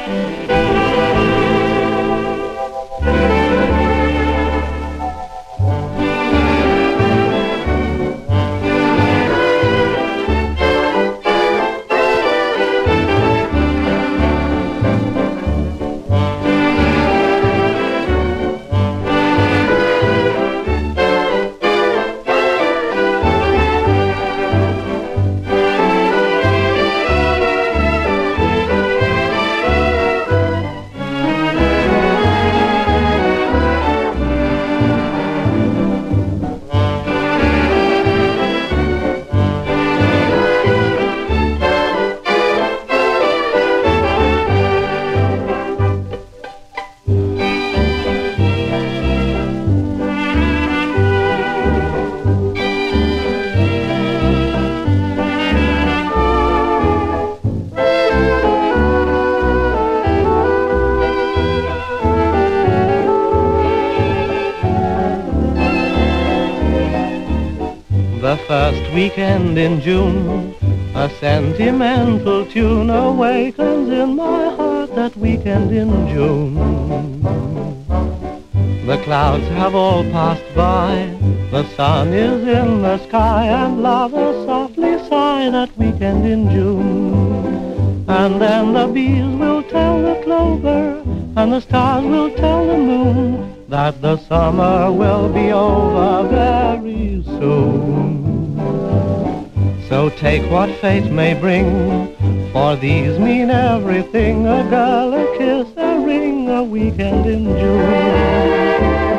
The first weekend in June, a sentimental tune awakens in my heart that weekend in June. The clouds have all passed by, the sun is in the sky, and lovers softly sigh that weekend in June. And then the bees will tell the clover, and the stars will tell the moon, that the summer will be over very soon. So take what fate may bring, for these mean everything. A girl, a kiss, a ring, a weekend in June.